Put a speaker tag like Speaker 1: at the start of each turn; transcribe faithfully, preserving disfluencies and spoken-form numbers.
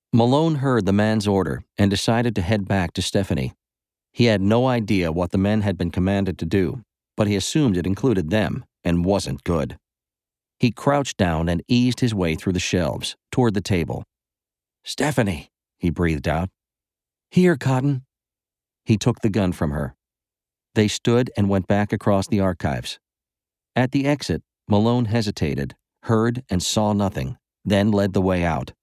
Speaker 1: Malone heard the man's order and decided to head back to Stephanie. He had no idea what the men had been commanded to do, but he assumed it included them and wasn't good. He crouched down and eased his way through the shelves, toward the table. "Stephanie," he breathed out. "Here, Cotton." He took the gun from her. They stood and went back across the archives. At the exit, Malone hesitated, heard and saw nothing, then led the way out.